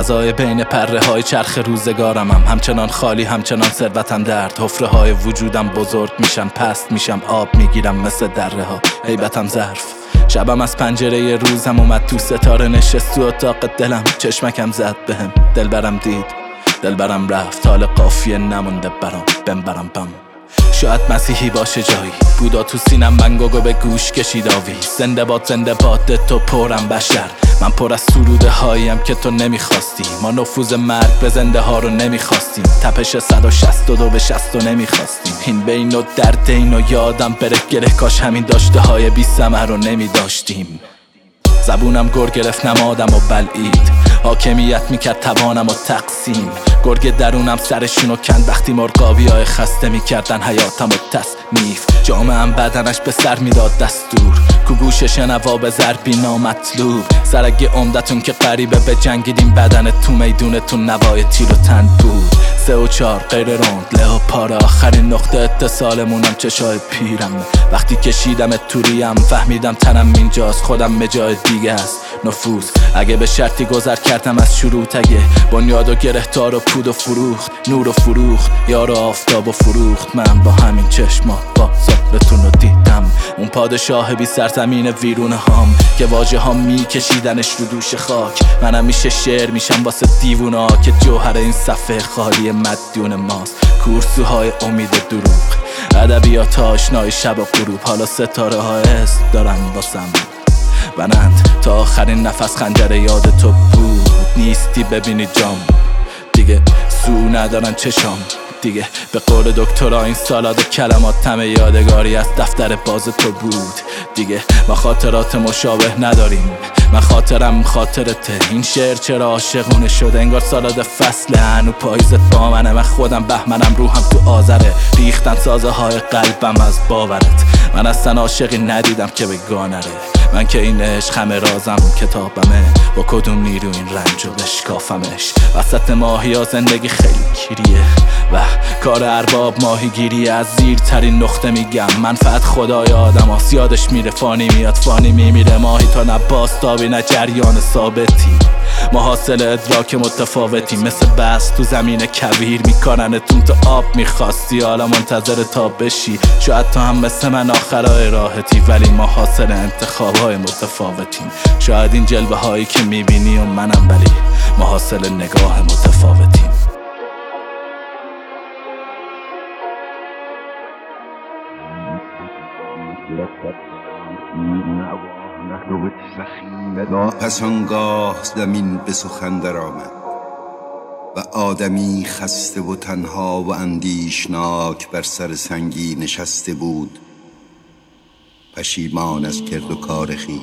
فضای بین پره های چرخ روزگارمم همچنان خالی، همچنان ثروتم درد. حفره های وجودم بزرگ میشن، پست میشم، آب میگیرم مثل دره ها، هیبتم ظرف. شبم از پنجره روزم اومد تو، ستاره نشست تو اتاق دلم، چشمکم زد بهم، دلبرم دید، دلبرم رفت، حال قافیه نمونده برام، بمبرم بم. شاید مسیحی باشه جایی، بودا تو سینم بنگوگو به گوش کشید آوی. زنده باد تو پرم بشر، من پر از سروده هاییم که تو نمیخواستی. ما نفوذ مرگ به زنده ها رو نمیخواستیم، تپش 162 به 60 نمیخواستیم. این بین و درد این و یادم بره گره، کاش همین داشته های بی ثمر رو نمیداشتیم. زبونم گر گرفت نمادم و بلعید، حاکمیت میکرد توانم و تقسیم. گرگ درونم سرشونو کند وقتی مرغابی های خسته میکردن حیاتم و تصنیف. جامعم بدنش به سر میداد دستور، کو گوش شنوا به ضربی نامطلوب. سرگ عمدتون که قریبه به جنگیدیم، بدن تو میدونتون نوای تیر و تن بود. 3 و 4 غیر روند له و پاره، آخرین نقطه اتصالمونم چشای پیرم. وقتی کشیدم توریم فهمیدم تنم اینجاست، خودم مجای دیگه است. نفوذ اگه به شرطی گذر کردم از شروط، اگه بنیاد و گرهدار و پود و فروخت، نور و فروخت، یار و آفتاب و فروخت. من با همین چشمات بازارتون رو دیدم، اون پادشاه بی سرزمین ویرونه هام که واژه ها میکشیدنش رو دوش خاک. منم میشه شعر میشم واسه دیوونه ها که جوهر این صفحه خالی مدیون ماست. کورسوهای امید دروغ، ادبیات آشنای شب و غروب. حالا ستاره ها اسم دارن واسم بنند، تا آخرین نفس خنجر یاد تو بود. نیستی ببینی جام، دیگه سو ندارن چشام دیگه. به قول دکترا این سالاد کلمات تم یادگاری از دفتر باز تو بود دیگه. ما خاطرات مشابه نداریم، من خاطرم خاطرته. این شعر چرا عاشقونه شده، انگار سالاد فصله. هنو پاییزت با منه، من خودم بهمنم، روحم تو آذره. ریختن سازه های قلبم از باورت، من اصلا عاشقی ندیدم که به گانره. من که این عشق همه رازم کتابمه، با کدوم نیرو این رنجو بشکافمش. وسط ماهی ها زندگی خیلی کیریه و کار ارباب ماهیگیری. از زیرترین نقطه میگم منفعت خدای آدم هاست، یادش میره فانی میاد فانی میمیره. ماهی تا نه باستابی نه جریان ثابتی، ما حاصل ادراک متفاوتی. مثل بس تو زمین کویر میکننتون تو آب میخواستی، حالا منتظر تا بشی. شاید تو هم مثل من آخرای راحتی، ولی ما حاصل انتخابهای متفاوتیم. شاید این جلوه هایی که میبینی و منم، ولی ما حاصل نگاه متفاوتیم. پس آنگاه زمین به سخن در آمد و آدمی خسته و تنها و اندیشناک بر سر سنگی نشسته بود، پشیمان از کرد و کار خویش.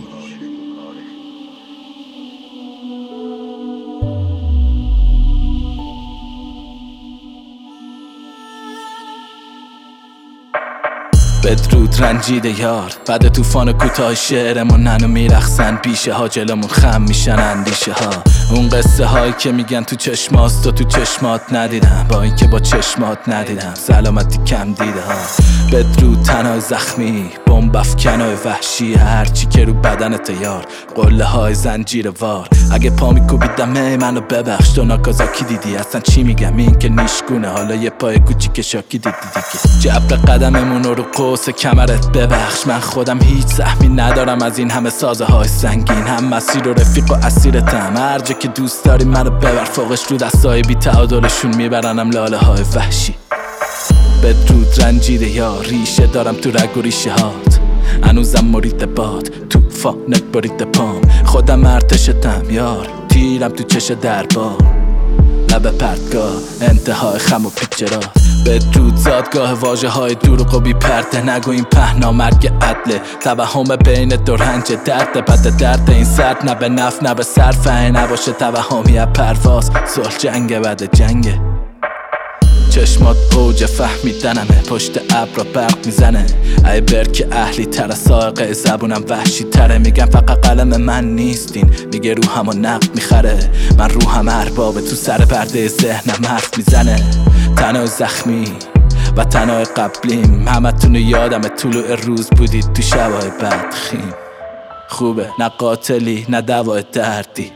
بدرود رنجیده یار، بعد طوفان کوتاه شعرمون ننو میرخصن. پیشه ها جلومون خم میشن اندیشه ها، اون قصه هایی که میگن تو چشماست و تو چشمات ندیدم، با این که با چشمات ندیدم. سلامتی کم دیده ها. بدرود تنهای زخمی، بمب افکنای وحشی، هرچی که رو بدنت یار، قله های زنجیر وار. اگه پا میکوبیدم منو ببخش، تو ناکازاکی دیدی اصلا چی میگم، این که نیشگونه. حالا یه پای کوچیک شاکی دیدی دیگه. جبر قدممون رو قوس کمرت ببخش، من خودم هیچ سهمی ندارم از این همه سازه های سنگین. هم مسیر و رفیق و اسیرتم، هر جا که دوست داری منو ببر فوقش. رو دستای بی تعادلشون میبرنم لاله های وحشی. بدرود رنجیده یار، ریشه دارم تو رگ و ریشه هات، هنوزم مرید باد، توفانت برید پام. خودم ارتشتم یار، تیرم تو چش دربار، لب پرتگاه، انتهای خم و پیچرات. بدرود زادگاه واژه های دروغ و بی پرده، نگو این پهنا مرگ عدله. توهم بین دو رنج، درد بد درد این سرد، نه به نف نه به صرفه. نباشه توهمی از پرواز، صلح جنگ بعد جنگه. چشمات اوج فهمیدنمه، پشت ابر برق میزنه. ای برک اهلی تر سائقه، زبونم وحشی تره. میگم فقط قلم من نیستین، میگه روحمو نقد میخره. من روحم اربابه، تو سر پرده ذهنم حرف میزنه. تنهای زخمی و تنهای قبلیم، همتون یادم طلوع روز بودید تو شبای بدخیم. خوبه نه قاتلی نه دوای دردی،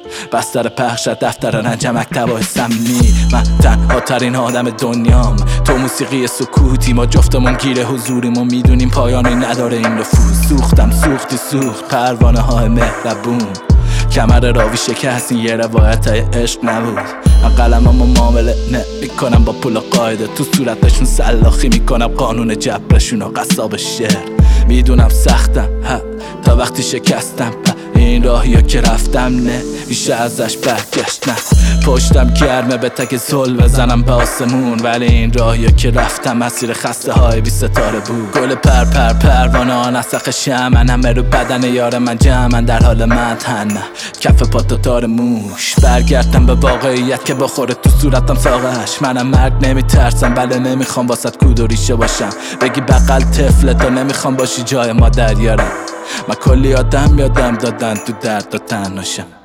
بستر پخش دفتر رنج مکتبای سمی. من تنها ترین آدم دنیام، تو موسیقی سکوتی، ما جفتمون گیر حضوریم و میدونیم پایانی نداره این نفوذ. سوختم سوختی سوخت پروانه های مهربون، کمر راوی شکست، این یه روایت عشق نبود. من قلممو معامله نمیکنم با پول و قاعده، تو صورتشون سلاخی میکنم قانون جبرشون و قصاب شعر. میدونم سختم تا وقتی شکستم، این راهیا که رفتم نه میشه ازش برگشت. نه پشتم گرمه به تک زل بزنم به آسمون، ولی این راهیا که رفتم مسیر خسته های بی ستاره بود. گل پروانه ها نسخ شمن، همه رو بدن یار من جمعن، در حال مدهن کف پا تار موش. برگردم به واقعیت که بخوره تو صورتم ساقش. منم مرگ نمیترسم، بله نمیخوام واسط کود و ریشه باشم، بگی بغل طفله تا نمیخوام باشی جای مادر یارم. من کلی آدم یادم دادن تو درد و تنهاشم.